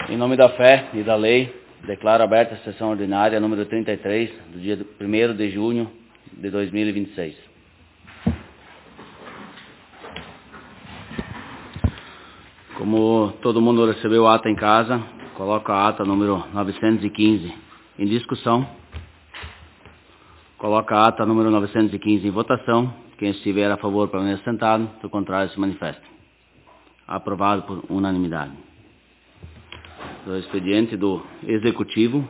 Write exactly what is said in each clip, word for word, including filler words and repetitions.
Em nome da fé e da lei, declaro aberta a sessão ordinária número trinta e três, do dia primeiro de junho de dois mil e vinte e seis. Como todo mundo recebeu a ata em casa, coloco a ata número novecentos e quinze em discussão. Coloco a ata número novecentos e quinze em votação. Quem estiver a favor, permaneça sentado. Do contrário, se manifeste. Aprovado por unanimidade. Do expediente do Executivo.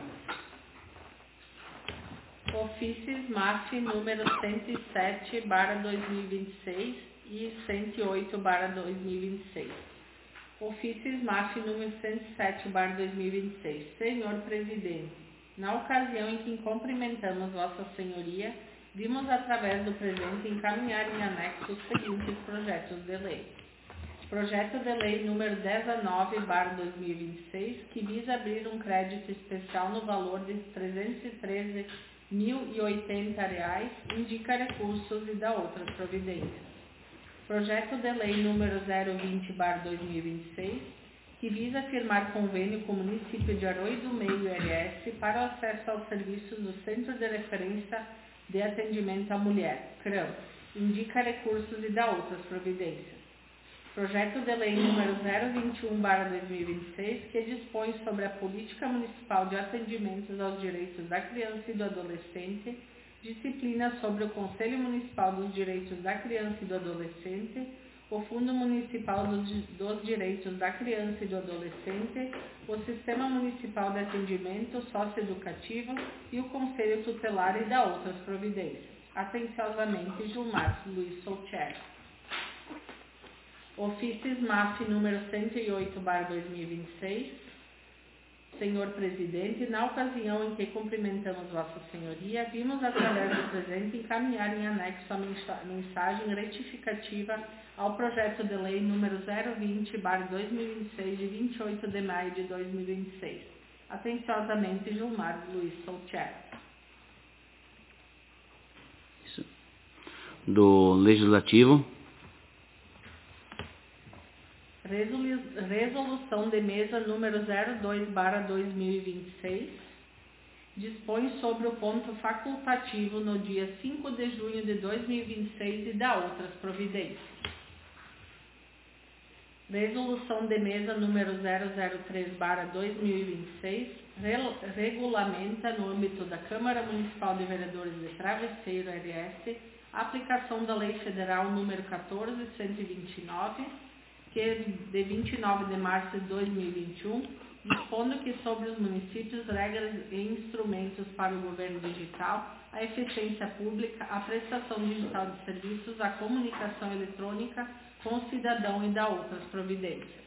Ofício S M A F número cento e sete barra dois mil e vinte e seis e cento e oito barra dois mil e vinte e seis. Ofício S M A F número cento e sete barra dois mil e vinte e seis. Senhor Presidente, na ocasião em que cumprimentamos Vossa Senhoria, vimos através do presente encaminhar em anexo os seguintes projetos de lei. Projeto de lei número dezenove barra dois mil e vinte e seis, que visa abrir um crédito especial no valor de trezentos e treze mil e oitenta reais, indica recursos e dá outras providências. Projeto de lei número zero vinte barra dois mil e vinte e seis, que visa firmar convênio com o município de Arroio do Meio I R S para o acesso aos serviços do Centro de Referência de Atendimento à Mulher, CRAM, indica recursos e dá outras providências. Projeto de lei número zero vinte e um barra dois mil e vinte e seis, que dispõe sobre a política municipal de atendimentos aos direitos da criança e do adolescente, disciplina sobre o Conselho Municipal dos Direitos da Criança e do Adolescente, o Fundo Municipal dos, dos Direitos da Criança e do Adolescente, o Sistema Municipal de Atendimento Socioeducativo e o Conselho Tutelar e dá outras providências. Atenciosamente, Gilmar Luiz Soltier. Ofício S M A F número cento e oito barra dois mil e vinte e seis. Senhor Presidente, na ocasião em que cumprimentamos Vossa Senhoria, vimos através do presente encaminhar em anexo a mensagem retificativa ao projeto de lei número zero vinte barra dois mil e vinte e seis, de vinte e oito de maio de dois mil e vinte e seis. Atenciosamente, Gilmar Luiz Soltier. Isso. Do Legislativo. Resolução de mesa número zero dois barra dois mil e vinte e seis, dispõe sobre o ponto facultativo no dia cinco de junho de dois mil e vinte e seis e dá outras providências. Resolução de mesa número zero zero três barra dois mil e vinte e seis, regulamenta no âmbito da Câmara Municipal de Vereadores de Travesseiro R S a aplicação da Lei Federal número quatorze mil cento e vinte e nove, que é de vinte e nove de março de dois mil e vinte e um, dispondo que sobre os municípios, regras e instrumentos para o governo digital, a eficiência pública, a prestação digital de serviços, a comunicação eletrônica com o cidadão e da outras providências.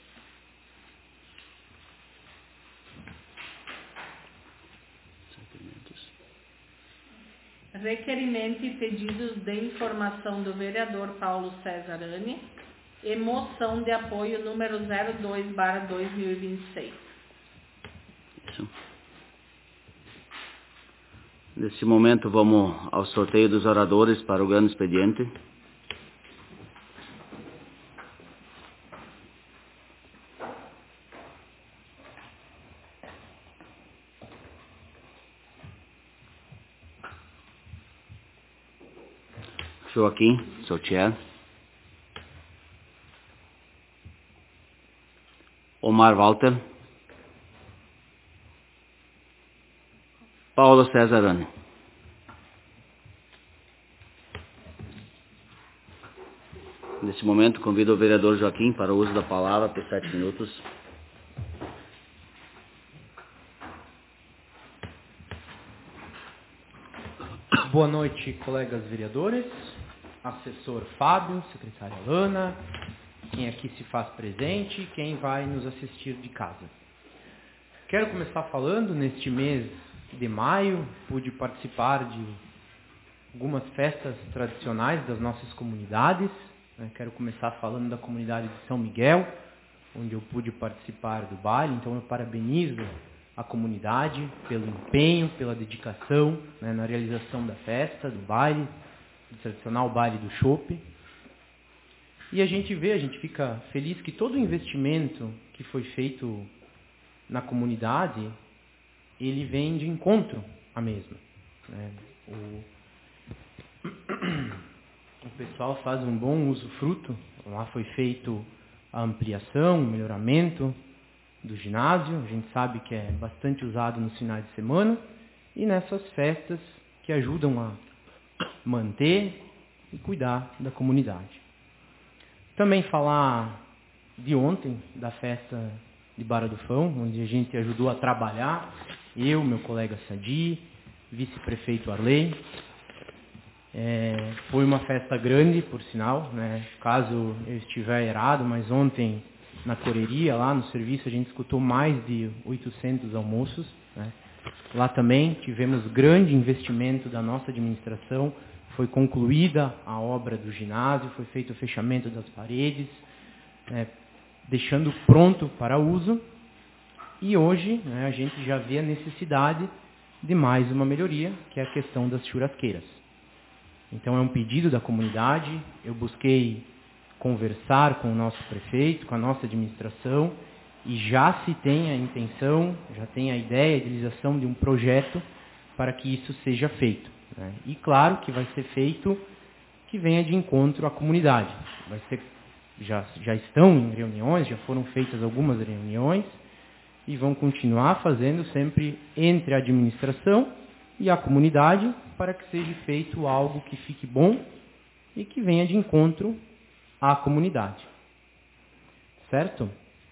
Requerimento e pedidos de informação do vereador Paulo César Anne e moção de apoio número zero dois barra dois mil e vinte e seis. Isso. Nesse momento vamos ao sorteio dos oradores para o grande expediente. Joaquim Soltier. Omar Walter. Paulo César Anne. Nesse momento, convido o vereador Joaquim para o uso da palavra por sete minutos. Boa noite, colegas vereadores, assessor Fábio, secretária Alana, quem aqui se faz presente e quem vai nos assistir de casa. Quero começar falando, neste mês de maio, pude participar de algumas festas tradicionais das nossas comunidades. Quero começar falando da comunidade de São Miguel, onde eu pude participar do baile, então eu parabenizo a comunidade pelo empenho, pela dedicação, né, na realização da festa, do baile, do tradicional baile do chopp. E a gente vê, a gente fica feliz que todo o investimento que foi feito na comunidade, ele vem de encontro à mesma. Né? O, o pessoal faz um bom usufruto. Lá foi feito a ampliação, o melhoramento do ginásio. A gente sabe que é bastante usado nos finais de semana e nessas festas que ajudam a manter e cuidar da comunidade. Também falar de ontem, da festa de Barra do Fão, onde a gente ajudou a trabalhar, eu, meu colega Sadi, vice-prefeito Arley. É, foi uma festa grande, por sinal, né? Caso eu estiver errado, mas ontem, na correria, lá no serviço, a gente escutou mais de oitocentos almoços. Né? Lá também tivemos grande investimento da nossa administração, foi concluída a obra do ginásio, foi feito o fechamento das paredes, né? Deixando pronto para uso. E hoje, né, a gente já vê a necessidade de mais uma melhoria, que é a questão das churrasqueiras. Então é um pedido da comunidade, eu busquei conversar com o nosso prefeito, com a nossa administração, e já se tem a intenção, já tem a ideia de realização de um projeto para que isso seja feito. Né? E claro que vai ser feito que venha de encontro à comunidade. Vai ser, já, já estão em reuniões, já foram feitas algumas reuniões, e vão continuar fazendo sempre entre a administração e a comunidade, para que seja feito algo que fique bom e que venha de encontro à comunidade. Certo?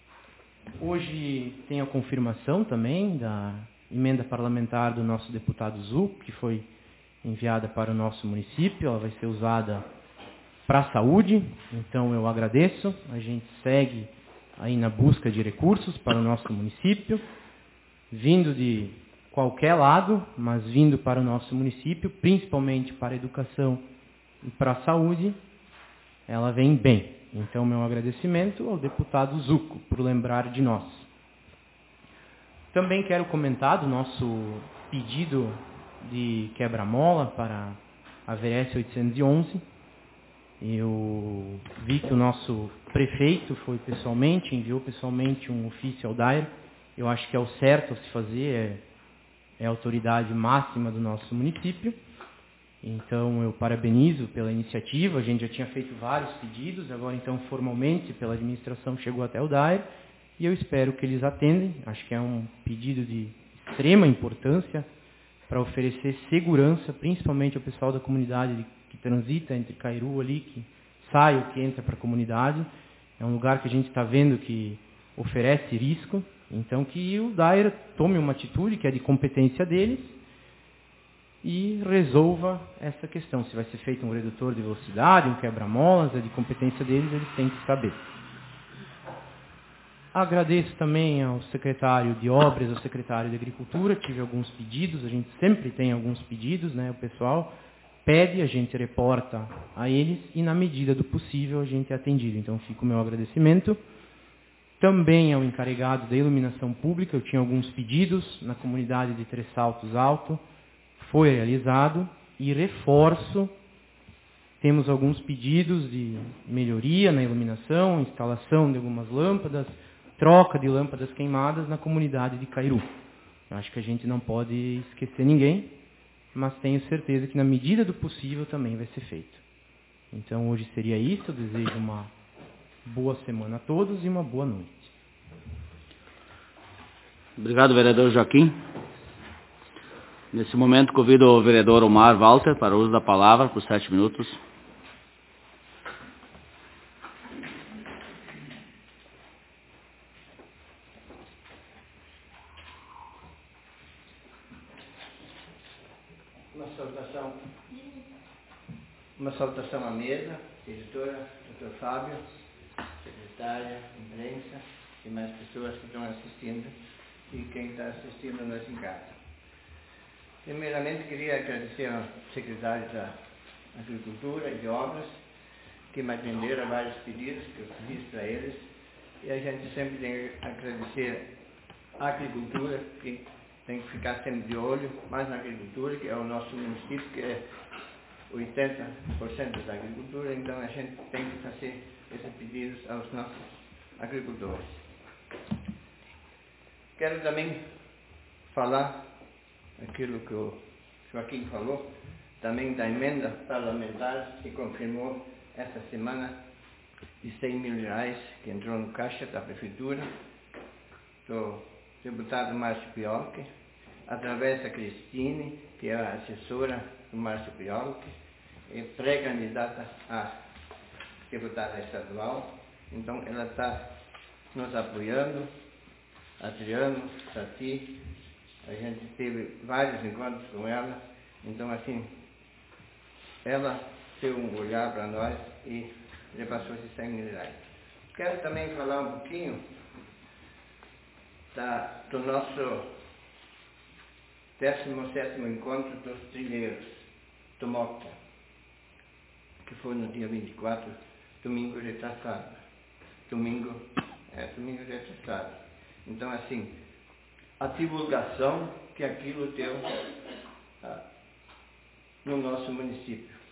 Hoje tem a confirmação também da emenda parlamentar do nosso deputado Zuc, que foi enviada para o nosso município. Ela vai ser usada para a saúde, então eu agradeço. A gente segue aí na busca de recursos para o nosso município, vindo de qualquer lado, mas vindo para o nosso município, principalmente para a educação e para a saúde, ela vem bem. Então, meu agradecimento ao deputado Zucco por lembrar de nós. Também quero comentar do nosso pedido de quebra-mola para a V S oitocentos e onze. Eu vi que o nosso prefeito foi pessoalmente, enviou pessoalmente um ofício ao Daire. Eu acho que é o certo a se fazer, é, é a autoridade máxima do nosso município. Então eu parabenizo pela iniciativa, a gente já tinha feito vários pedidos, agora então formalmente pela administração chegou até o Daire e eu espero que eles atendem. Acho que é um pedido de extrema importância para oferecer segurança, principalmente ao pessoal da comunidade que transita entre Cairu ali, que sai ou que entra para a comunidade. É um lugar que a gente está vendo que oferece risco, então que o Daire tome uma atitude que é de competência deles e resolva essa questão. Se vai ser feito um redutor de velocidade, um quebra-molas, é de competência deles, eles têm que saber. Agradeço também ao secretário de Obras, ao secretário de Agricultura, tive alguns pedidos, a gente sempre tem alguns pedidos, né? O pessoal pede, a gente reporta a eles e na medida do possível a gente é atendido. Então fica o meu agradecimento. Também ao encarregado da iluminação pública, eu tinha alguns pedidos na comunidade de Três Saltos Alto, foi realizado e reforço, temos alguns pedidos de melhoria na iluminação, instalação de algumas lâmpadas, troca de lâmpadas queimadas na comunidade de Cairu. Eu acho que a gente não pode esquecer ninguém, mas tenho certeza que na medida do possível também vai ser feito. Então hoje seria isso, eu desejo uma boa semana a todos e uma boa noite. Obrigado, vereador Joaquim. Nesse momento, convido o vereador Omar Walter para o uso da palavra por sete minutos. Uma saudação, uma saudação à mesa, editora, doutor Fábio, secretária, imprensa e mais pessoas que estão assistindo e quem está assistindo nós em casa. Primeiramente, queria agradecer ao secretário da Agricultura e de Obras, que me atenderam a vários pedidos que eu fiz para eles, e a gente sempre tem que agradecer à agricultura, que tem que ficar sempre de olho, mais na agricultura, que é o nosso município, que é oitenta por cento da agricultura, então a gente tem que fazer esses pedidos aos nossos agricultores. quero também falar aquilo que o Joaquim falou, também da emenda parlamentar que confirmou essa semana de cem mil reais que entrou no caixa da Prefeitura, do deputado Márcio Piolchi, através da Cristine, que é a assessora do Márcio Piolchi, e pré-candidata a deputada estadual. Então, ela está nos apoiando, Adriano, Sati, a gente teve vários encontros com ela. Então, assim, ela deu um olhar para nós e repassou esses cem mil reais. Quero também falar um pouquinho da, do nosso décimo sétimo encontro dos trilheiros do Mocta, que foi no dia vinte e quatro, domingo retrasado. Domingo, é, domingo retrasado. Então, assim, a divulgação que aquilo deu ah, no nosso município.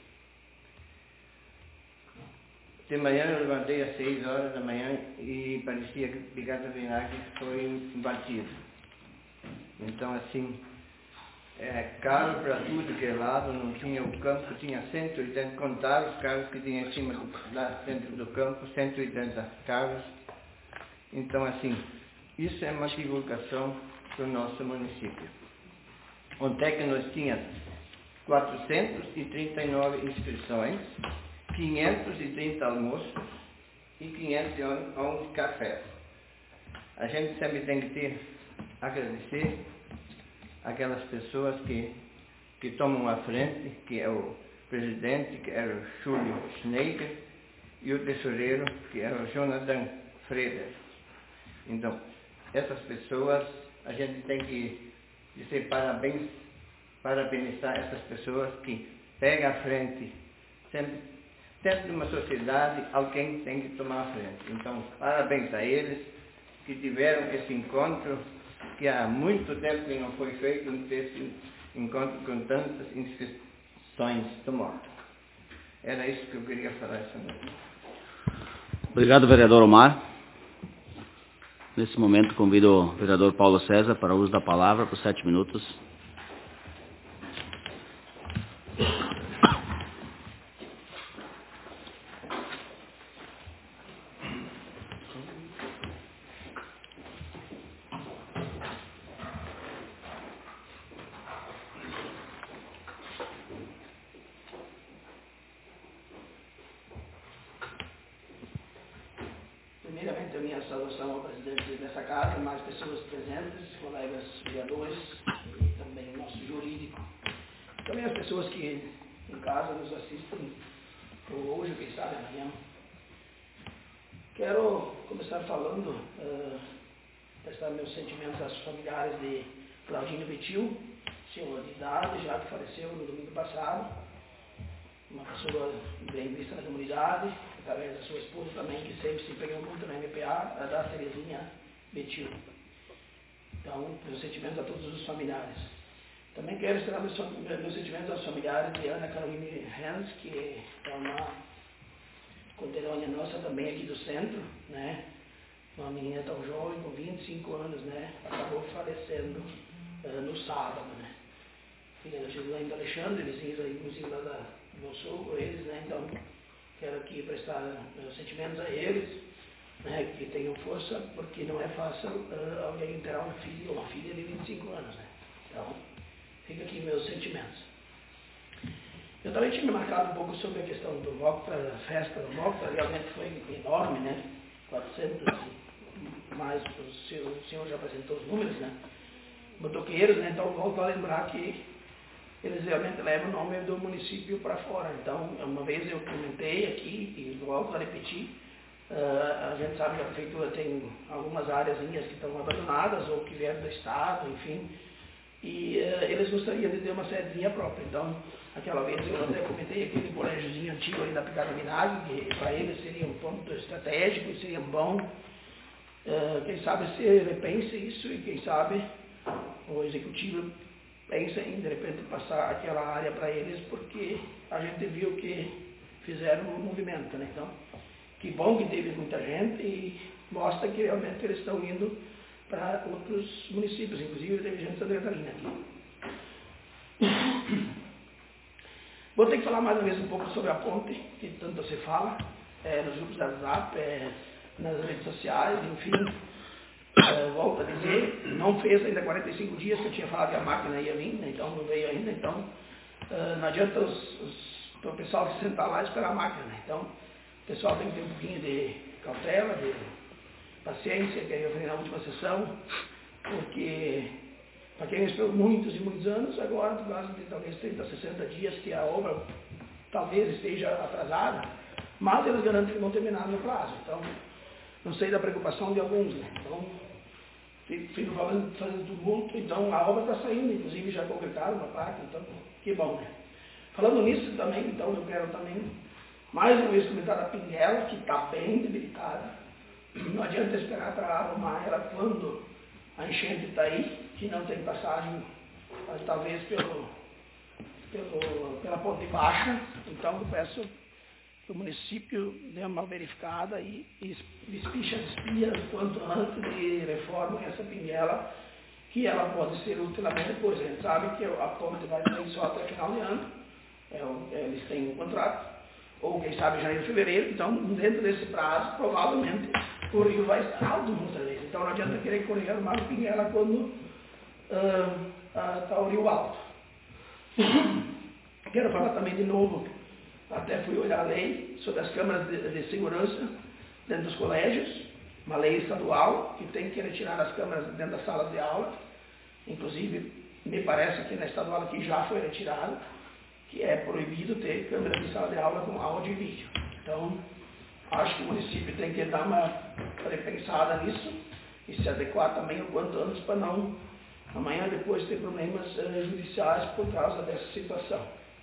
De manhã eu levantei às seis horas da manhã e parecia que o Picado Vinagre foi batido. Então, assim, é caro para tudo que é lado, não tinha o campo, tinha cento e oitenta, contaram os carros que tinha em cima do, lá dentro do campo, cento e oitenta carros. Então, assim, isso é uma divulgação do nosso município. Onde é que nós tínhamos quatrocentas e trinta e nove inscrições, quinhentos e trinta almoços e quinhentos e onze cafés. A gente sempre tem que ter, agradecer aquelas pessoas que, que tomam a frente, que é o presidente, que era o Júlio Schneider, e o tesoureiro, que era o Jonathan Freder. Então, essas pessoas, a gente tem que dizer parabéns, parabenizar essas pessoas que pegam a frente. Sempre, dentro de uma sociedade, alguém tem que tomar a frente. Então, parabéns a eles que tiveram esse encontro, que há muito tempo que não foi feito esse encontro com tantas inscrições do Mocta. Era isso que eu queria falar essa noite. Obrigado, vereador Omar. Nesse momento, convido o vereador Paulo César para o uso da palavra por sete minutos. Primeiramente, a minha saudação ao presidente dessa casa, mais pessoas presentes, colegas vereadores e também o nosso jurídico. Também as pessoas que em casa nos assistem hoje, quem sabe amanhã. Quero começar falando, uh, prestar meus sentimentos aos familiares de Claudinho Betil, senhor de idade, já que faleceu no domingo passado. Uma pessoa bem vista na comunidade, através da sua esposa também, que sempre se empenhou muito na M P A, a da Terezinha Betil. Então, meus sentimentos a todos os familiares. Também quero externar meus, meus sentimentos aos familiares de Ana Caroline Hans, que é uma conterrânea nossa também aqui do centro, né? Uma menina tão jovem, com vinte e cinco anos, né? Acabou falecendo uh, no sábado, né? Filha da Gislaine e do Alexandre, vizinhos aí, inclusive lá da, do meu sogro, eles, né? Então, quero aqui prestar meus sentimentos a eles, né? Que tenham força, porque não é fácil uh, alguém enterrar um filho ou uma filha de vinte e cinco anos, né? Então, fica aqui meus sentimentos. Eu também tinha me marcado um pouco sobre a questão do Mocta, a festa do Mocta, realmente foi enorme, né? quatrocentos e mais, o senhor, o senhor já apresentou os números, né? Motoqueiros, né? Então, volto a lembrar que eles realmente levam o nome do município para fora. Então, uma vez eu comentei aqui, e volto a repetir, uh, a gente sabe que a prefeitura tem algumas áreas que estão abandonadas ou que vieram do estado, enfim, e uh, eles gostariam de ter uma sedezinha própria. Então, aquela vez eu até comentei aquele colégiozinho antigo ali da Picada Vinagre, que para eles seria um ponto estratégico, seria bom. Uh, quem sabe se ele pense isso e quem sabe o executivo pensa em, de repente, passar aquela área para eles, porque a gente viu que fizeram um movimento, né? Então, que bom que teve muita gente e mostra que realmente eles estão indo para outros municípios, inclusive teve gente de Santa Catarina aqui. Vou ter que falar mais uma vez um pouco sobre a ponte, que tanto se fala, é, nos grupos da WhatsApp, é, nas redes sociais, enfim. É, volto a dizer, não fez ainda quarenta e cinco dias que eu tinha falado que a máquina ia vir, né, então não veio ainda, então uh, não adianta os, os, o pessoal se sentar lá e esperar a máquina, né? Então o pessoal tem que ter um pouquinho de cautela, de paciência, que eu falei na última sessão, porque para quem esperou muitos e muitos anos, agora por causa de talvez trinta, sessenta dias que a obra talvez esteja atrasada, mas eles garantem que vão terminar no prazo, então não sei da preocupação de alguns, né? Então fico falando, fazendo tumulto, então a obra está saindo, inclusive já concretaram uma parte, então que bom, né? Falando nisso também, então eu quero também mais uma vez comentar da Pinguela, que está bem debilitada. Não adianta esperar para arrumar ela quando a enchente está aí, que não tem passagem, talvez pelo, pelo, pela ponte baixa, então eu peço que o município dê uma verificada e, e espicha as espias quanto antes de reforma essa pinguela, que ela pode ser útil também depois. A gente sabe que a ponte vai sair só até final de ano, é, eles têm um contrato, ou quem sabe janeiro, fevereiro, então dentro desse prazo, provavelmente, o rio vai estar alto muitas vezes. Então não adianta querer correr uma pinguela quando está uh, uh, o rio alto. Quero falar também de novo, até fui olhar a lei sobre as câmaras de, de segurança dentro dos colégios, uma lei estadual que tem que retirar as câmaras dentro das salas de aula, inclusive me parece que na estadual aqui já foi retirado, que é proibido ter câmera de sala de aula com áudio e vídeo. Então, acho que o município tem que dar uma repensada nisso e se adequar também o quanto antes para não amanhã depois ter problemas eh, judiciais por causa dessa situação.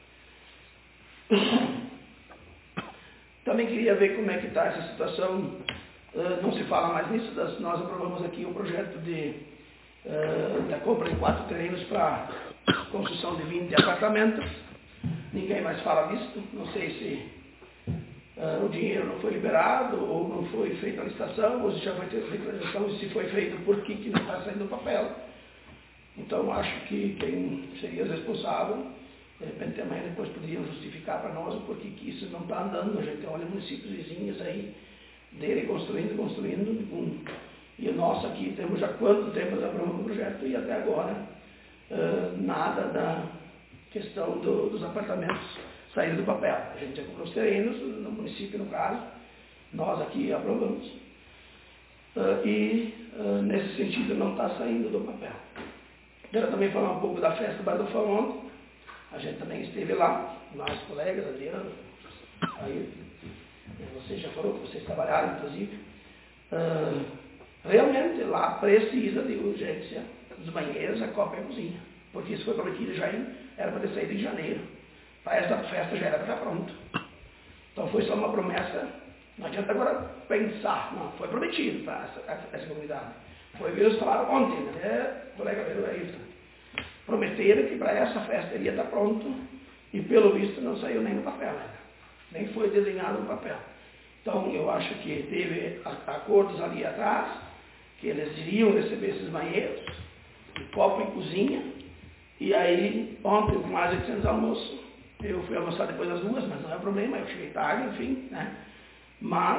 Também queria ver como é que está essa situação, uh, não se fala mais nisso, das, nós aprovamos aqui o projeto de, uh, da compra de quatro terrenos para construção de vinte apartamentos, ninguém mais fala disso, não sei se uh, o dinheiro não foi liberado, ou não foi feita a licitação, ou se já foi feita a licitação, e se foi feito, por que, que não está saindo do papel. Então acho que quem seria responsável, de repente amanhã depois poderiam justificar para nós o porquê que isso não está andando. A gente olha municípios vizinhos aí, dele construindo, construindo, um, e nós aqui temos já quanto tempo aprovando o projeto e até agora uh, nada da questão do, dos apartamentos saindo do papel. A gente já comprou os terrenos, no município no caso, nós aqui aprovamos, uh, e uh, nesse sentido não está saindo do papel. Quero também falar um pouco da festa do Bar do Fão. A gente também esteve lá, nós colegas, Adriano, aí você já falou que vocês trabalharam, inclusive. Uh, realmente lá precisa de urgência dos banheiros, a copa e a cozinha, porque isso foi prometido já em, era para ter saído em janeiro. Para essa festa já era para estar pronto. Então foi só uma promessa, não adianta agora pensar, não, foi prometido para essa, essa comunidade. Foi o que eles falaram ontem, né? É, colega meu, é isso. Prometeram que para essa festa iria estar pronto e pelo visto não saiu nem no papel, né? Nem foi desenhado no papel. Então eu acho que teve acordos ali atrás, que eles iriam receber esses banheiros, de copo e cozinha, e aí ontem com mais de oitocentos almoços, eu fui almoçar depois das duas, mas não é problema, eu cheguei tarde, enfim, né? Mas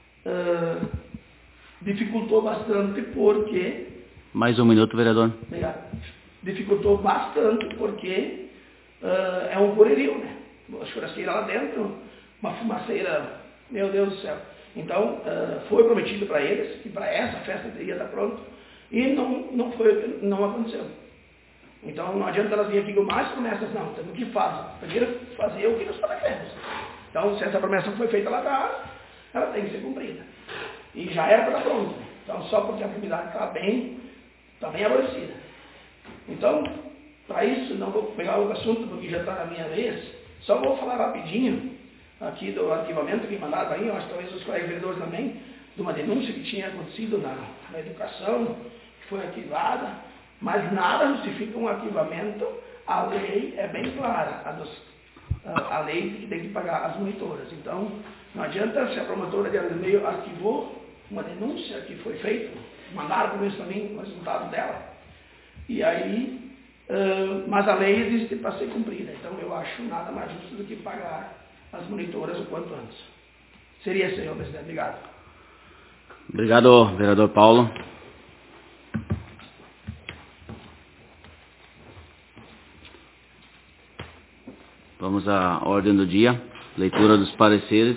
uh, dificultou bastante porque... Mais um minuto, vereador. Obrigado. Dificultou bastante porque uh, é um correrio, né? Uma churrasqueira lá dentro, uma fumaceira, meu Deus do céu. Então, uh, foi prometido para eles que para essa festa teria estar pronto e não, não, foi, não aconteceu. Então, não adianta elas virem aqui com mais promessas, não. Temos que fazer. Primeiro, fazer o que nós prometemos. Então, se essa promessa foi feita lá atrás, ela tem que ser cumprida. E já era para estar pronto. Então, só porque a comunidade está bem, está bem aborrecida. Então, para isso, não vou pegar outro assunto porque já está na minha vez, só vou falar rapidinho aqui do arquivamento que mandaram aí, eu acho que talvez os colegas vereadores também, de uma denúncia que tinha acontecido na, na educação, que foi arquivada, mas nada justifica um arquivamento, a lei é bem clara, a, dos, a, a lei que tem que pagar as monitoras. Então, não adianta se a promotora de área do meio arquivou, uma denúncia que foi feita, mandaram por isso para mim o resultado dela. E aí, uh, mas a lei existe para ser cumprida, então eu acho nada mais justo do que pagar as monitoras o quanto antes. Seria isso, senhor presidente. Obrigado. Obrigado, vereador Paulo. Vamos à ordem do dia. Leitura dos pareceres.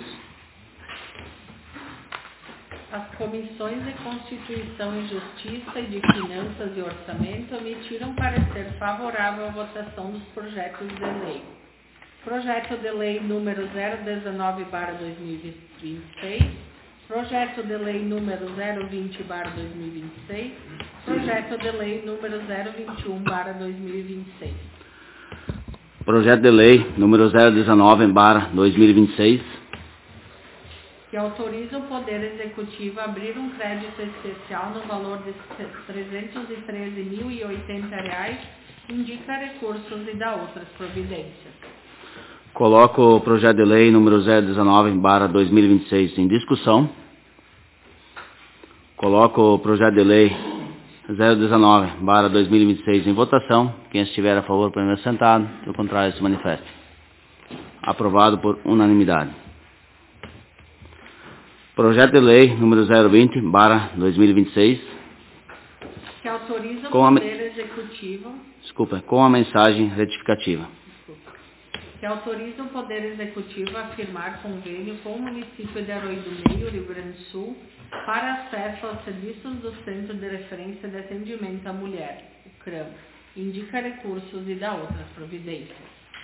As comissões de Constituição e Justiça e de Finanças e Orçamento emitiram parecer favorável à votação dos projetos de lei. Projeto de lei número zero dezenove barra dois mil e vinte e seis, projeto de lei número zero vinte barra dois mil e vinte e seis, projeto de lei número zero vinte e um barra dois mil e vinte e seis. Projeto de lei número zero dezenove barra dois mil e vinte e seis. Que autoriza o Poder Executivo a abrir um crédito especial no valor de trezentos e treze mil e oitenta reais, indica recursos e dá outras providências. Coloco o projeto de lei número zero dezenove barra dois mil e vinte e seis em discussão. Coloco o projeto de lei zero dezenove barra dois mil e vinte e seis em votação. Quem estiver a favor, permaneça sentado. Do contrário, se manifeste. Aprovado por unanimidade. Projeto de lei número zero vinte barra dois mil e vinte e seis. Que autoriza o com a, Poder Executivo... Desculpa, com a mensagem retificativa. Desculpa. Que autoriza o Poder Executivo a firmar convênio com o município de Aroí do Meio, Rio Grande do Sul, para acesso aos serviços do Centro de Referência de Atendimento à Mulher, o CRAM. Indica recursos e dá outras providências.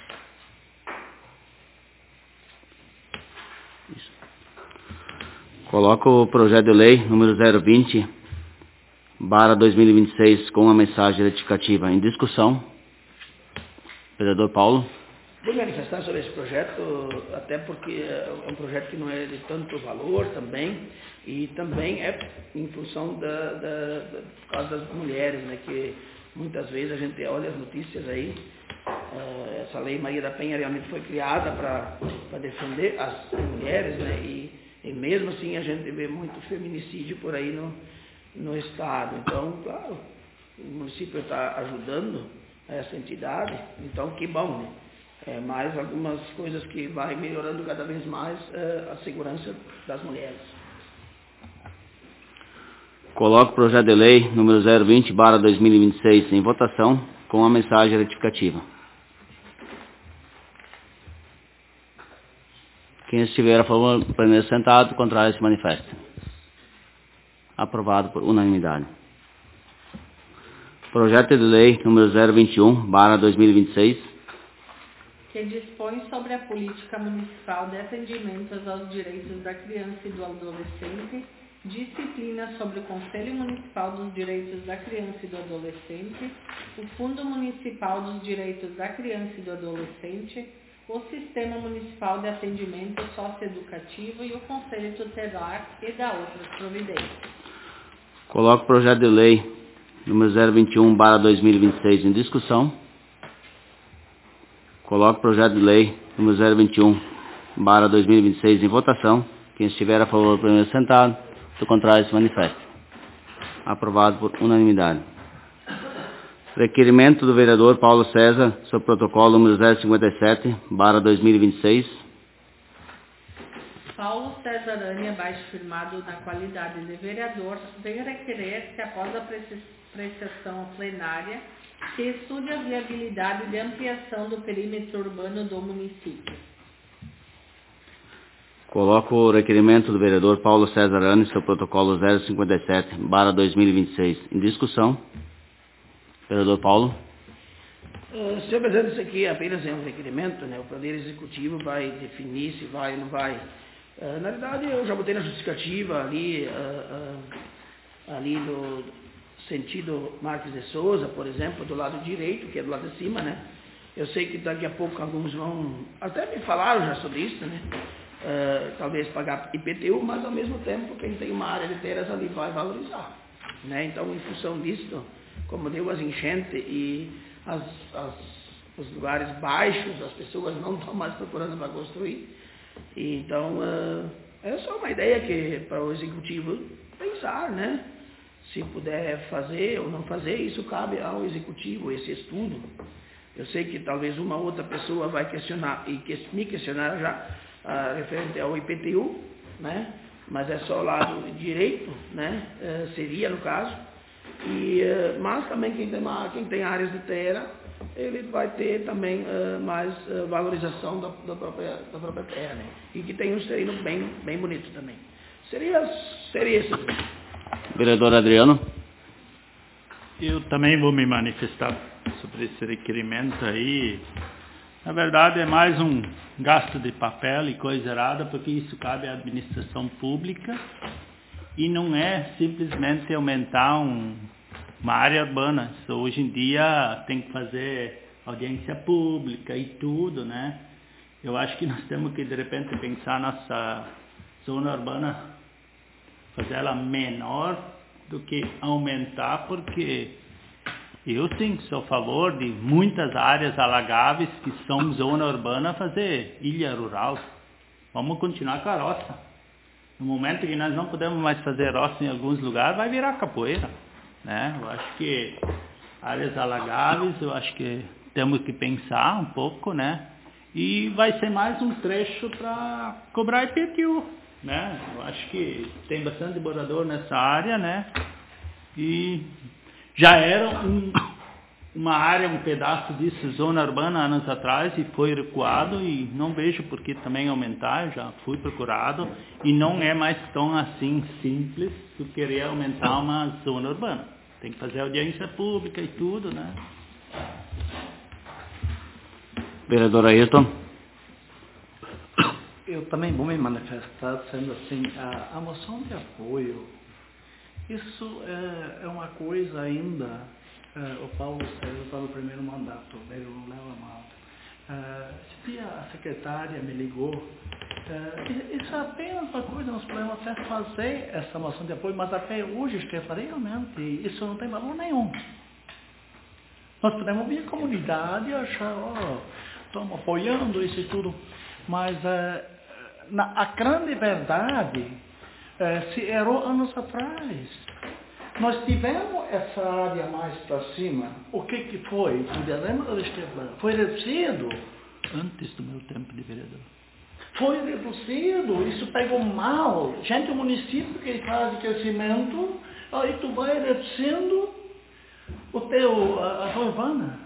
Isso. Coloco o projeto de lei número zero vinte barra dois mil e vinte e seis com a mensagem retificativa em discussão. Vereador Paulo. Vou manifestar sobre esse projeto, até porque é um projeto que não é de tanto valor também, e também é em função da, da, da por causa das mulheres, né, que muitas vezes a gente olha as notícias aí, uh, essa lei Maria da Penha realmente foi criada para defender as mulheres, né, e, e mesmo assim a gente vê muito feminicídio por aí no, no estado. Então, claro, o município está ajudando essa entidade, então que bom, né? É, mais algumas coisas que vai melhorando cada vez mais é, a segurança das mulheres. Coloco o projeto de lei número zero vinte barra dois mil e vinte e seis em votação com a mensagem retificativa. Quem estiver a favor, permaneça sentado, contrário se manifesta. Aprovado por unanimidade. Projeto de lei número zero vinte e um barra dois mil e vinte e seis. Que dispõe sobre a política municipal de atendimentos aos direitos da criança e do adolescente, disciplina sobre o Conselho Municipal dos Direitos da Criança e do Adolescente, o Fundo Municipal dos Direitos da Criança e do Adolescente, o Sistema Municipal de Atendimento Socioeducativo e o Conselho Tutelar e da outras providências. Coloco o projeto de lei número zero vinte e um barra dois mil e vinte e seis em discussão. Coloco o projeto de lei número zero vinte e um barra dois mil e vinte e seis em votação. Quem estiver a favor, permaneça sentado. Do contrário, se manifeste. Aprovado por unanimidade. Requerimento do vereador Paulo César sobre o protocolo número zero cinquenta e sete barra dois mil e vinte e seis. Paulo César Ania, abaixo firmado na qualidade de vereador, vem requerer que após a apreciação plenária se estude a viabilidade de ampliação do perímetro urbano do município. Coloco o requerimento do vereador Paulo César Ania sobre o protocolo zero cinquenta e sete barra dois mil e vinte e seis em discussão. Vereador Paulo. Uh, senhor presidente, isso aqui apenas é um requerimento, né? O Poder Executivo vai definir se vai ou não vai. Uh, na verdade, eu já botei na justificativa ali, uh, uh, ali no sentido Marques de Souza, por exemplo, do lado direito, que é do lado de cima, né? Eu sei que daqui a pouco alguns vão, até me falaram já sobre isso, né? Uh, talvez pagar I P T U, mas ao mesmo tempo quem tem uma área de terras ali vai valorizar, né? Então, em função disso, como deu as enchentes e as, as, os lugares baixos, as pessoas não estão mais procurando para construir, e então uh, é só uma ideia que para o executivo pensar, né? Se puder fazer ou não fazer, isso cabe ao executivo, esse estudo. Eu sei que talvez uma outra pessoa vai questionar, e que, me questionar já, ah, referente ao I P T U, né? Mas é só o lado direito, né? Uh, seria no caso. E, uh, mas também quem tem, quem tem áreas de terra, ele vai ter também uh, mais uh, valorização da, da, própria, da própria terra, né? E que tem um terreno bem, bem bonito também. Seria, seria isso. Vereador Adriano. Eu também vou me manifestar sobre esse requerimento aí. Na verdade, é mais um gasto de papel e coisa errada, porque isso cabe à administração pública e não é simplesmente aumentar um, uma área urbana. Isso, hoje em dia tem que fazer audiência pública e tudo, né? Eu acho que nós temos que, de repente, pensar nossa zona urbana, fazer ela menor do que aumentar, porque eu sim sou a favor de muitas áreas alagáveis que são zona urbana fazer ilha rural. Vamos continuar com a roça. No momento que nós não podemos mais fazer roça em alguns lugares, vai virar capoeira, né? Eu acho que áreas alagáveis, eu acho que temos que pensar um pouco, né? E vai ser mais um trecho para cobrar I P T U, né? Eu acho que tem bastante morador nessa área, né? E já era um, uma área, um pedaço disso, zona urbana, anos atrás, e foi recuado, e não vejo por que também aumentar. Eu já fui procurado, e não é mais tão assim simples tu querer aumentar uma zona urbana. Tem que fazer audiência pública e tudo, né? Vereador Ayrton. Eu também vou me manifestar sendo assim, a, a moção de apoio. Isso é, é uma coisa ainda, é, o Paulo César está no primeiro mandato, ele não leva mal. É, esse dia a secretária me ligou, é, isso é apenas uma coisa, nós podemos até fazer essa moção de apoio, mas até hoje, Stefan, realmente, isso não tem valor nenhum. Nós podemos ouvir a comunidade e achar, ó, estamos apoiando isso e tudo, mas é, na, a grande verdade, É, se errou anos atrás. Nós tivemos essa área mais para cima. O que que foi? Lembra, Esteban? Foi reduzido. Antes do meu tempo de vereador. Foi reduzido. Isso pegou mal. Gente, o município que faz de crescimento, aí tu vai reduzindo o teu, a, a tua urbana.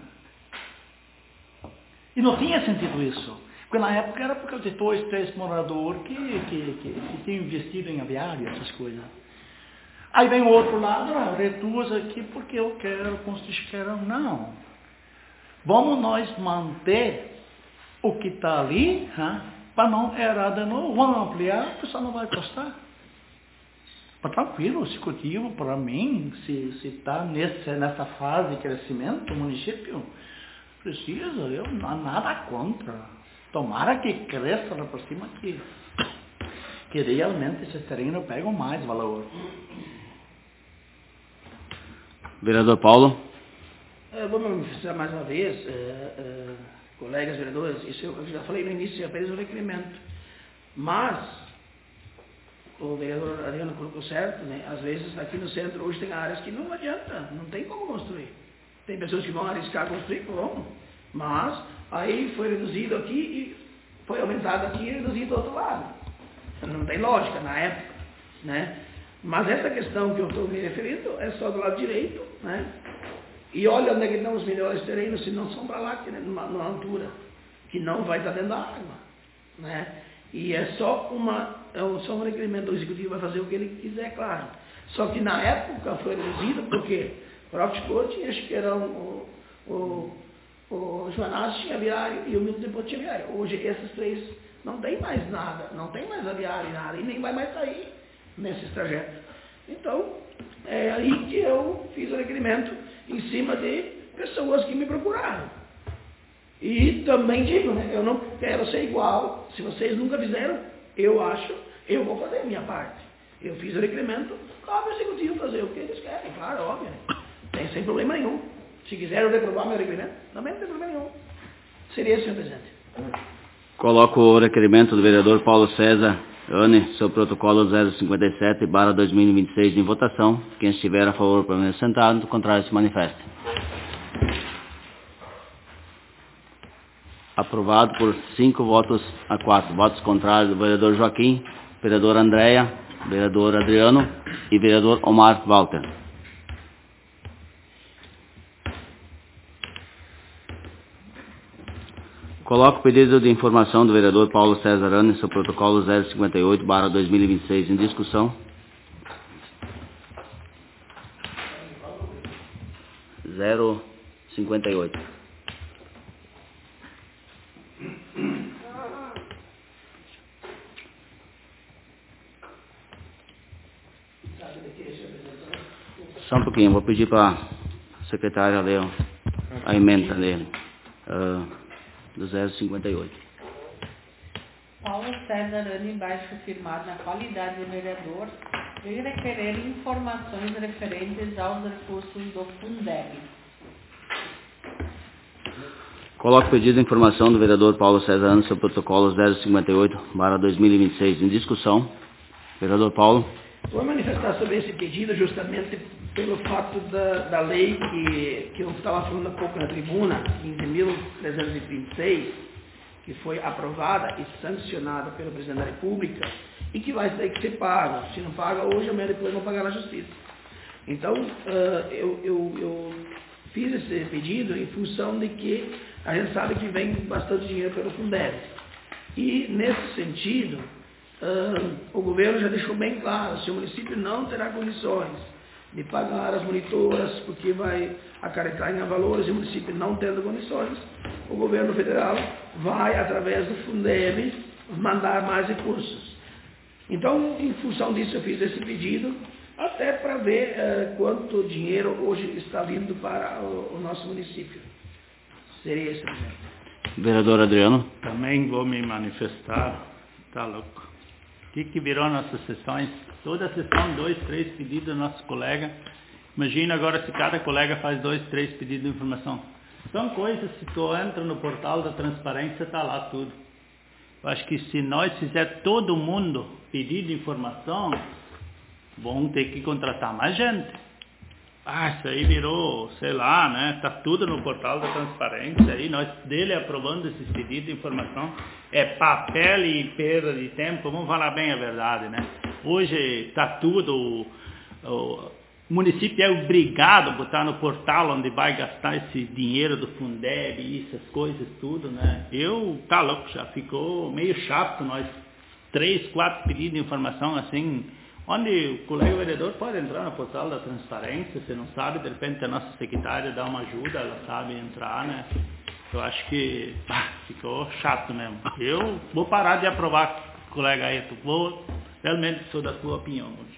E não tinha sentido isso. Porque na época era por causa de dois, três moradores que, que, que, que tinham investido em aviário, essas coisas. Aí vem o outro lado, ah, reduz aqui porque eu quero construir, quero. Não. Vamos nós manter o que está ali, para não errar de novo. Vamos ampliar, o pessoal não vai gostar. Mas tranquilo, o executivo, para mim, se está nessa fase de crescimento, o município precisa, eu não há nada contra. Tomara que cresça lá por cima, que, que realmente esse terreno pega mais valor. Vereador Paulo. É, vamos manifestar mais uma vez, é, é, colegas vereadores, isso eu já falei no início, é apenas um requerimento. Mas, o vereador Adriano colocou certo, né? Às vezes aqui no centro hoje tem áreas que não adianta, não tem como construir. Tem pessoas que vão arriscar construir, vão. Mas aí foi reduzido aqui e foi aumentado aqui e reduzido do outro lado. Não tem lógica na época, né? Mas essa questão que eu estou me referindo é só do lado direito, né? E olha onde é que estão os melhores terrenos, se não são para lá, né? numa, numa altura, que não vai estar dentro da água, né? E é só, uma, é só um requerimento, o executivo vai fazer o que ele quiser, claro. Só que na época foi reduzido porque o Roxport tinha, acho que era o... o O Joanás tinha aviário e o Milton depois tinha aviário. Hoje esses três não tem mais nada, não tem mais aviário e nada, e nem vai mais sair nesses trajetos. Então, é aí que eu fiz o requerimento em cima de pessoas que me procuraram. E também digo, né, eu não quero ser igual, se vocês nunca fizeram, eu acho, eu vou fazer a minha parte. Eu fiz o requerimento, cabe ao executivo fazer o que eles querem, claro, óbvio, né? Tem sem problema nenhum. Se quiserem reprovar meu requerimento, também não tem problema nenhum. Seria isso, senhor presidente. Coloco o requerimento do vereador Paulo César Ane, seu protocolo zero cinquenta e sete barra dois mil e vinte e seis em votação. Quem estiver a favor, permaneça sentado. Do contrário, se manifeste. Aprovado por cinco votos a quatro. Votos contrários do vereador Joaquim, vereador Andréia, vereador Adriano e vereador Omar Walter. Coloco o pedido de informação do vereador Paulo César Ane, seu protocolo zero cinquenta e oito barra dois mil e vinte e seis em discussão. zero cinquenta e oito. Só um pouquinho, vou pedir para a secretária ler a emenda dele, uh, do zero cinquenta e oito. Paulo César Ane Baixo, firmado na qualidade de vereador, veio requerer informações referentes aos recursos do Fundeb. Coloco o pedido de informação do vereador Paulo César Ane, seu protocolo zero cinquenta e oito barra dois mil e vinte e seis em discussão. Vereador Paulo. Vou manifestar sobre esse pedido justamente pelo fato da, da lei que, que eu estava falando há pouco na tribuna, quinze mil trezentos e vinte e seis, que foi aprovada e sancionada pelo presidente da República e que vai ter que ser pago. Se não paga hoje, amanhã depois vão pagar na justiça. Então, uh, eu, eu, eu fiz esse pedido em função de que a gente sabe que vem bastante dinheiro pelo Fundeb. E, nesse sentido, uh, o governo já deixou bem claro, se o município não terá condições de pagar as monitoras, porque vai acarretar em valores, e o município não tendo condições, o governo federal vai, através do Fundeb, mandar mais recursos. Então, em função disso, eu fiz esse pedido, até para ver uh, quanto dinheiro hoje está vindo para o, o nosso município. Seria esse, presidente. Vereador Adriano. Também vou me manifestar. Tá louco. O que, que virou nossas sessões? Toda sessão, dois, três pedidos do nosso colega. Imagina agora se cada colega faz dois, três pedidos de informação. São coisas, se tu entra no portal da transparência, está lá tudo. Eu acho que se nós fizer todo mundo pedir de informação, vão ter que contratar mais gente. Ah, isso aí virou, sei lá, né? Está tudo no portal da transparência. Aí nós dele aprovando esses pedidos de informação. É papel e perda de tempo, vamos falar bem a verdade, né? Hoje está tudo, o, o município é obrigado a botar no portal onde vai gastar esse dinheiro do Fundeb e essas coisas tudo, né? Eu, tá louco, já ficou meio chato nós, três, quatro pedidos de informação assim, onde o colega vereador pode entrar no portal da transparência, se não sabe, de repente a nossa secretária dá uma ajuda, ela sabe entrar, né? Eu acho que pá, ficou chato mesmo. Eu vou parar de aprovar, colega Ayrton, vou, realmente sou da sua opinião hoje.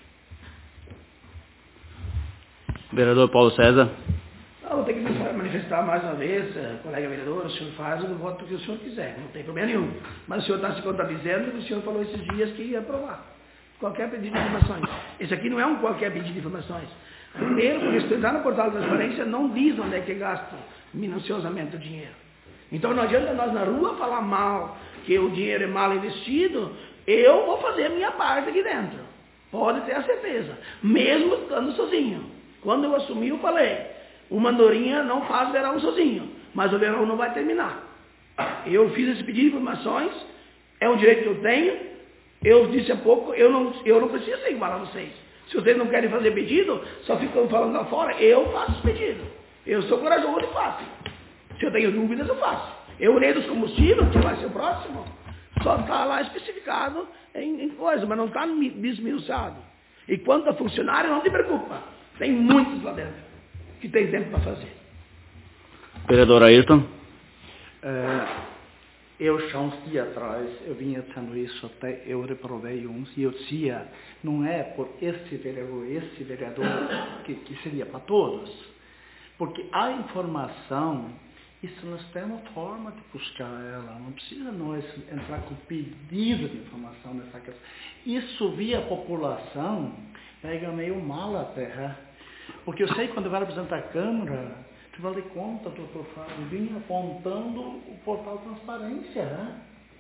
Vereador Paulo César. Não, vou ter que manifestar mais uma vez, colega vereador, o senhor faz o voto que o senhor quiser, não tem problema nenhum. Mas o senhor está se contradizendo que o senhor falou esses dias que ia aprovar qualquer pedido de informações. Esse aqui não é um qualquer pedido de informações. Primeiro, porque se tu entrar no portal da transparência, não diz onde é que gasta minuciosamente o dinheiro. Então não adianta nós na rua falar mal, que o dinheiro é mal investido, eu vou fazer a minha parte aqui dentro. Pode ter a certeza. Mesmo estando sozinho. Quando eu assumi, eu falei, uma andorinha não faz verão sozinho, mas o verão não vai terminar. Eu fiz esse pedido de informações, é um direito que eu tenho. Eu disse há pouco, eu não, eu não preciso ser igual a vocês. Se vocês não querem fazer pedido, só ficam falando lá fora, eu faço os pedidos. Eu sou corajoso e faço. Se eu tenho dúvidas, eu faço. Eu unei dos combustíveis, que vai ser o próximo, só está lá especificado em, em coisa, mas não está desmiuçado. E quanto a funcionário, não te preocupa. Tem muitos lá dentro que tem tempo para fazer. Vereador Ayrton. É, eu, já uns dias atrás, eu vinha tendo isso até, eu reprovei uns, e eu dizia, não é por esse vereador, esse vereador, que, que seria para todos. Porque a informação, isso nós temos forma de buscar ela, não precisa nós entrar com pedido de informação nessa questão. Isso via população, pega meio mal a terra. Porque eu sei quando eu era presidente da Câmara, Tribunal de Contas, doutor Fábio, vinha apontando o portal Transparência. Né?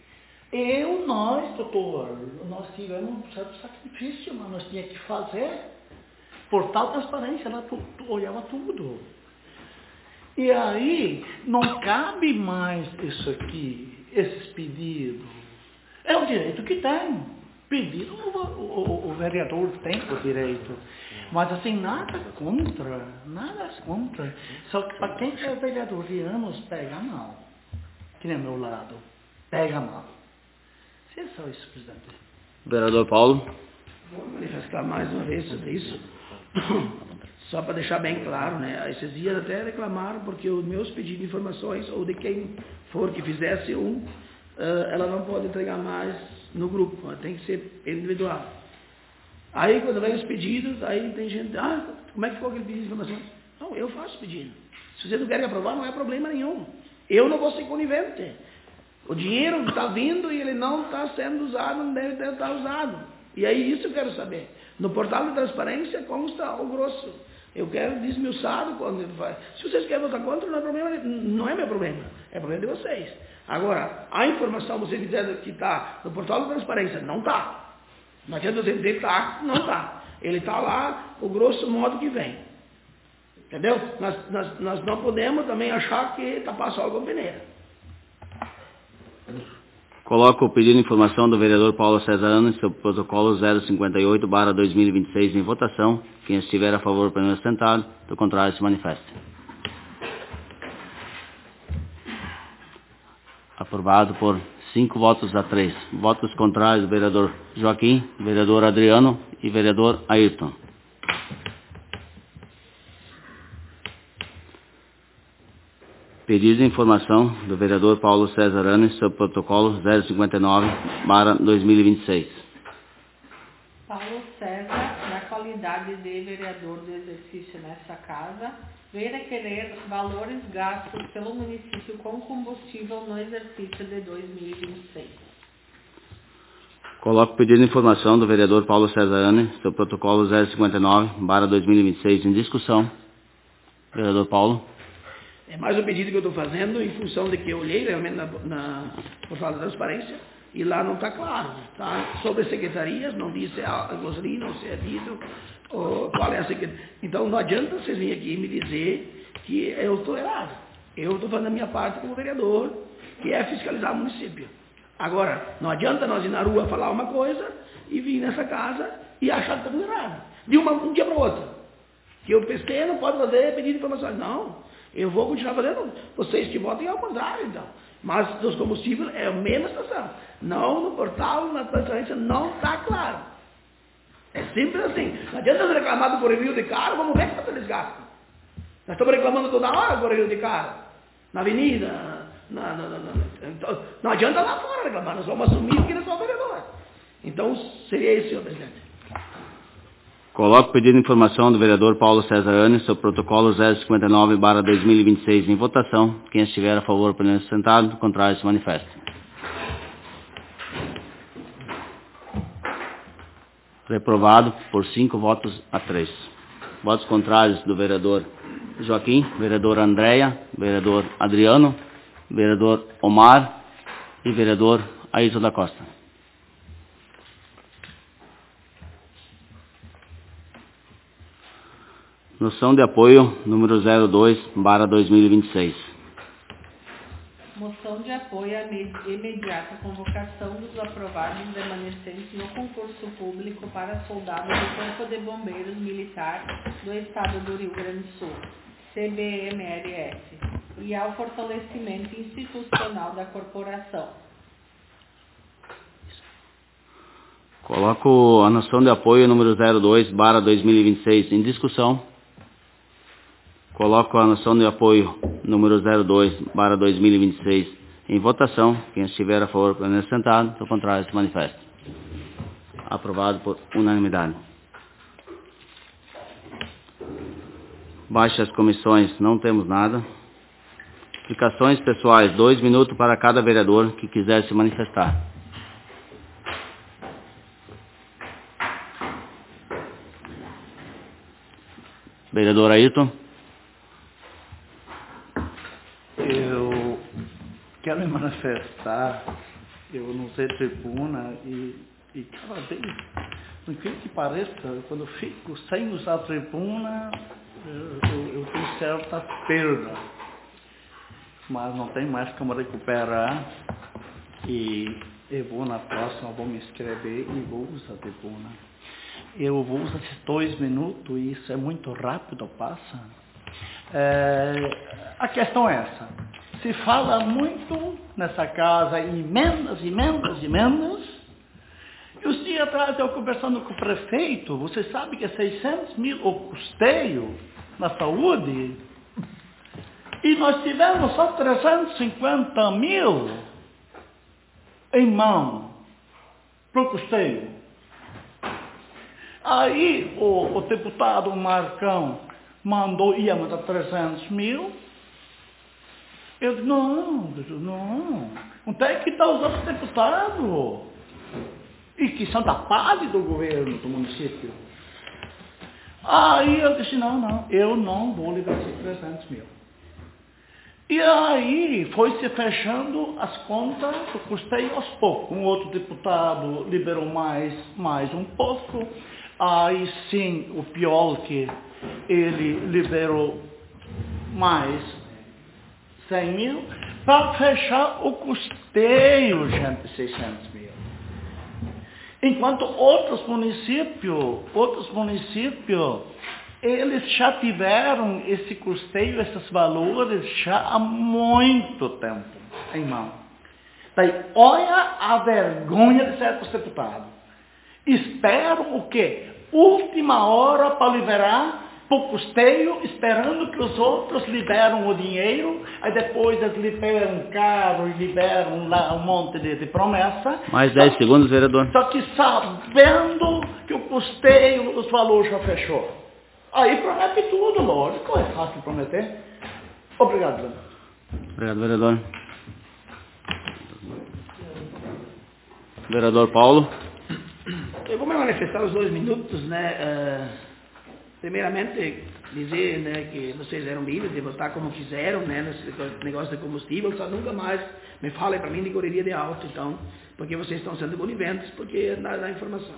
Eu, nós, doutor, nós tivemos um certo sacrifício, mas nós tínhamos que fazer. Por tal transparência, ela tu, tu, olhava tudo. E aí, não cabe mais isso aqui, esses pedidos. É o direito que tem. Pedido, o, o, o vereador tem o direito. Mas assim, nada contra, nada contra. Só que para quem é vereador de anos, pega mal. Que nem meu lado. Pega mal. Se é só isso, presidente. Vereador Paulo. Vou manifestar mais uma vez sobre isso. Só para deixar bem claro, né? Esses dias até reclamaram porque os meus pedidos de informações, ou de quem for que fizesse um, uh, ela não pode entregar mais no grupo, tem que ser individual. Aí quando vem os pedidos, aí tem gente, ah, como é que ficou aquele pedido de informações? Não, eu faço pedido. Se vocês não querem aprovar, não é problema nenhum. Eu não vou ser conivente. O dinheiro está vindo e ele não está sendo usado, não deve ter estar usado. E aí isso eu quero saber. No portal de transparência consta o grosso. Eu quero desmiuçado quando ele vai. Se vocês querem votar contra, não é problema, não é meu problema. É problema de vocês. Agora, a informação, você dizendo que está no portal de transparência, não está. Não adianta você dizer que está, não está. Ele está lá, o grosso modo que vem. Entendeu? Nós, nós, nós não podemos também achar que tapar sol com peneira. Coloco o pedido de informação do vereador Paulo César Anos sobre o protocolo zero cinquenta e oito barra dois mil e vinte e seis em votação. Quem estiver a favor, permaneça sentado. Do contrário, se manifeste. Aprovado por cinco votos a três. Votos contrários do vereador Joaquim, vereador Adriano e vereador Ayrton. Pedido de informação do vereador Paulo César Anes sobre o protocolo zero cinquenta e nove barra dois mil e vinte e seis. Paulo César, na qualidade de vereador do exercício nessa casa, veio requerer valores gastos pelo município com combustível no exercício de dois mil e vinte e seis. Coloco o pedido de informação do vereador Paulo César Anes sobre o protocolo zero cinquenta e nove barra dois mil e vinte e seis em discussão. Vereador Paulo. É mais um pedido que eu estou fazendo em função de que eu olhei realmente na, na portal da transparência e lá não está claro. Tá? Sobre secretarias, não diz se é a Goslino, se é Vitor, ou qual é a secretaria. Então não adianta vocês virem aqui me dizer que eu estou errado. Eu estou fazendo a minha parte como vereador, que é fiscalizar o município. Agora, não adianta nós ir na rua falar uma coisa e vir nessa casa e achar que está tudo errado. De uma, um dia para o outro. Que o P C não pode fazer pedido de informações. Não. Eu vou continuar fazendo, vocês que votem ao contrário, então. Mas dos combustíveis é a mesma situação. Não, no portal, na transparência, não está claro. É simples assim. Não adianta reclamar do correio de carro, vamos ver que está desgaste. Nós estamos reclamando toda hora do correio de carro. Na avenida, na, na, na, na, então, não adianta lá fora reclamar, nós vamos assumir que nós somos vereadores. Então, seria esse, senhor presidente. Coloco o pedido de informação do vereador Paulo César Anes sobre o protocolo zero cinquenta e nove barra dois mil e vinte e seis em votação. Quem estiver a favor, permaneça sentado. Do contrário, se manifeste. Reprovado por cinco votos a três. Votos contrários do vereador Joaquim, vereador Andréia, vereador Adriano, vereador Omar e vereador Ayrton da Costa. Moção de apoio número zero dois barra dois mil e vinte e seis. Moção de apoio à imediata convocação dos aprovados remanescentes no concurso público para soldado do Corpo de Bombeiros Militar do Estado do Rio Grande do Sul, C B M R S, e ao fortalecimento institucional da corporação. Coloco a moção de apoio número zero dois barra dois mil e vinte e seis em discussão. Coloco a moção de apoio número zero dois barra dois mil e vinte e seis em votação. Quem estiver a favor, permaneça sentado. Do contrário, se manifeste. Aprovado por unanimidade. Baixas comissões, não temos nada. Explicações pessoais, dois minutos para cada vereador que quiser se manifestar. Vereador Ayrton. Eu quero me manifestar eu não sei tribuna e, e cada vez, por incrível que pareça, quando eu fico sem usar tribuna, eu, eu, eu tenho certa perda. Mas não tem mais como recuperar e eu vou na próxima, vou me inscrever e vou usar tribuna. Eu vou usar esses dois minutos e isso é muito rápido, passa. É, a questão é essa. Se fala muito nessa casa, emendas, emendas, emendas. E os dias atrás eu conversando com o prefeito, você sabe que é seiscentos mil o custeio na saúde, e nós tivemos só trezentos e cinquenta mil em mão para o custeio. Aí o, o deputado Marcão mandou, ia mandar trezentos mil. Eu disse, não, não, onde é que está os outros deputados? E que são da parte do governo do município. Aí eu disse, não, não, eu não vou liberar esses trezentos mil. E aí foi se fechando as contas, eu custei aos poucos. Um outro deputado liberou mais, mais um pouco. Aí sim, o pior que ele liberou mais cem mil, para fechar o custeio, gente, seiscentos mil. Enquanto outros municípios, outros municípios, eles já tiveram esse custeio, esses valores, já há muito tempo em mão. Daí, olha a vergonha de certos deputados. Esperam o quê? Última hora para liberar por custeio, esperando que os outros liberam o dinheiro, aí depois eles liberam carro e liberam lá um monte de, de promessa. Mais dez segundos, vereador. Só que sabendo que o custeio, os valores já fechou. Aí promete tudo, lógico, é fácil prometer. Obrigado, Bruno. Obrigado, vereador. Vereador Paulo. Eu vou me manifestar os dois minutos, né? Uh, primeiramente, dizer, né, que vocês eram livres de votar como quiseram, né, nesse negócio de combustível, só nunca mais me falem para mim de correria de alto, então, porque vocês estão sendo coniventes, porque dá, dá informação.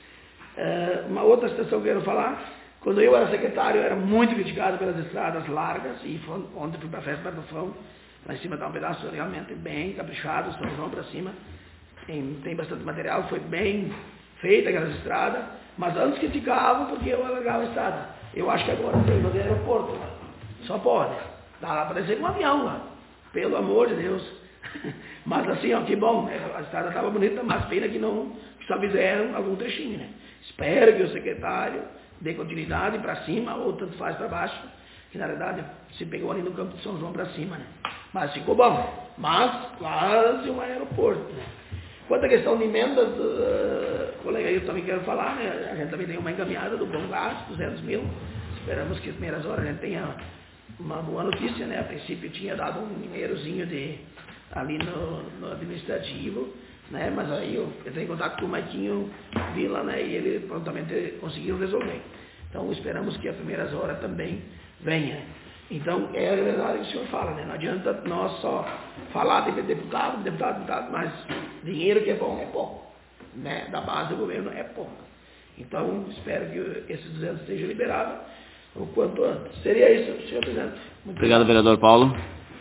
Uh, uma outra situação que eu quero falar, quando eu era secretário, eu era muito criticado pelas estradas largas, e foi, ontem fui para a festa do Fão, lá em cima está um pedaço realmente bem caprichado, São João para cima, tem, tem bastante material, foi bem feita aquelas estradas, mas antes criticavam porque eu alargava a estrada. Eu acho que agora tem fazer aeroporto lá. Só pode. Dá lá para descer com um avião lá. Pelo amor de Deus. Mas assim, ó, que bom, né? A estrada estava bonita, mas pena que não que só fizeram algum trechinho, né? Espero que o secretário dê continuidade para cima, ou tanto faz para baixo, que na verdade se pegou ali no campo de São João para cima, né? Mas ficou bom. Mas quase um aeroporto, né? Quanto à questão de emendas, uh, colega, eu também quero falar, né? A gente também tem uma encaminhada do Bom Gás, duzentos mil. Esperamos que as primeiras horas a gente tenha uma boa notícia, né? A princípio tinha dado um dinheirozinho de, ali no, no administrativo, né? Mas aí eu entrei em contato com o Maiquinho Vila, né? E ele prontamente conseguiu resolver. Então esperamos que as primeiras horas também venha. Então, é a verdade que o senhor fala, né? Não adianta nós só falar de deputado, deputado, deputado, mas dinheiro que é bom é pouco, né? Da base do governo é pouco. Então, espero que esses duzentos estejam liberados o quanto antes. Seria isso, senhor presidente. Muito obrigado, vereador Paulo.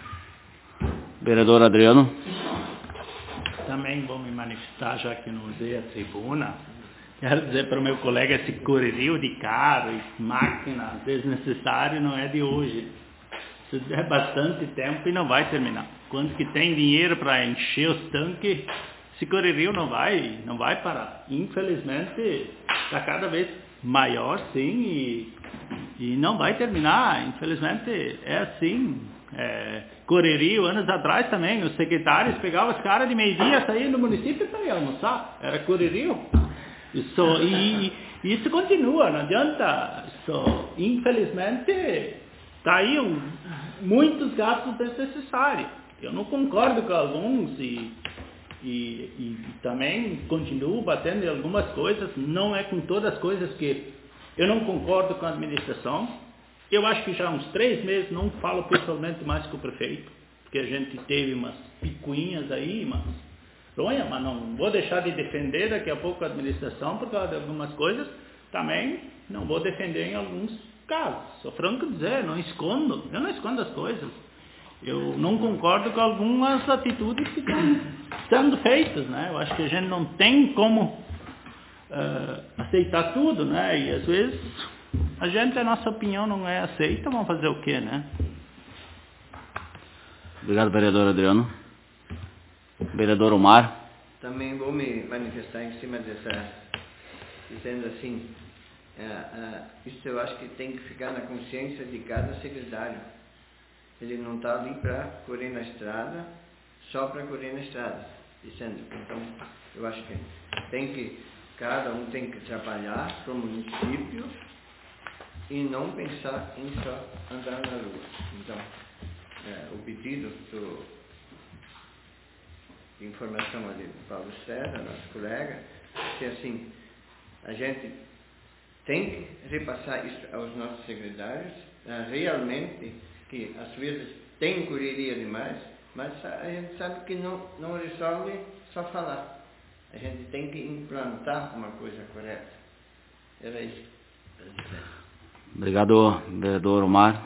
Vereador Adriano. Também vou me manifestar, já que não usei a tribuna. Quero dizer para o meu colega, esse correrio de carro e máquina desnecessário não é de hoje. Isso é bastante tempo e não vai terminar. Quando que tem dinheiro para encher os tanques, esse correrio não vai, não vai parar. Infelizmente, está cada vez maior, sim, e, e não vai terminar. Infelizmente, é assim. É, correrio, anos atrás também, os secretários pegavam os caras de meio-dia, saíam do município para ir almoçar. Era correrio. Isso, e, e isso continua, não adianta. Isso, infelizmente, está aí um, muitos gastos desnecessários. Eu não concordo com alguns e, e, e também continuo batendo em algumas coisas. Não é com todas as coisas que eu não concordo com a administração. Eu acho que já há uns três meses não falo pessoalmente mais com o prefeito, porque a gente teve umas picuinhas aí, mas fronha, mas não vou deixar de defender daqui a pouco a administração por causa de algumas coisas, também não vou defender em alguns casos. Sou franco dizer, não escondo, eu não escondo as coisas. Eu não concordo com algumas atitudes que estão sendo feitas, né? Eu acho que a gente não tem como uh, aceitar tudo, né? E às vezes a gente, a nossa opinião não é aceita, vamos fazer o quê, né? Obrigado, vereador Adriano. Vereador Omar. Também vou me manifestar em cima dessa, dizendo assim, uh, uh, isso eu acho que tem que ficar na consciência de cada secretário. Ele não está ali para correr na estrada, só para correr na estrada, dizendo. Então, eu acho que tem que, cada um tem que trabalhar para o município e não pensar em só andar na rua. Então, é, o pedido do, de informação ali do Paulo César, nosso colega, que assim, a gente tem que repassar isso aos nossos secretários, uh, realmente, que às vezes tem correria demais, mas a gente sabe que não, não resolve só falar. A gente tem que implantar uma coisa correta. Era isso. Obrigado, vereador Omar.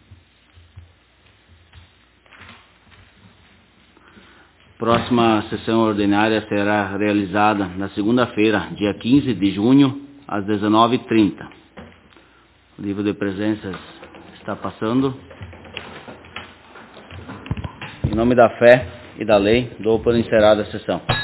Próxima sessão ordinária será realizada na segunda-feira, dia quinze de junho, às dezenove e trinta. O livro de presenças está passando. Em nome da fé e da lei, dou por encerrada a sessão.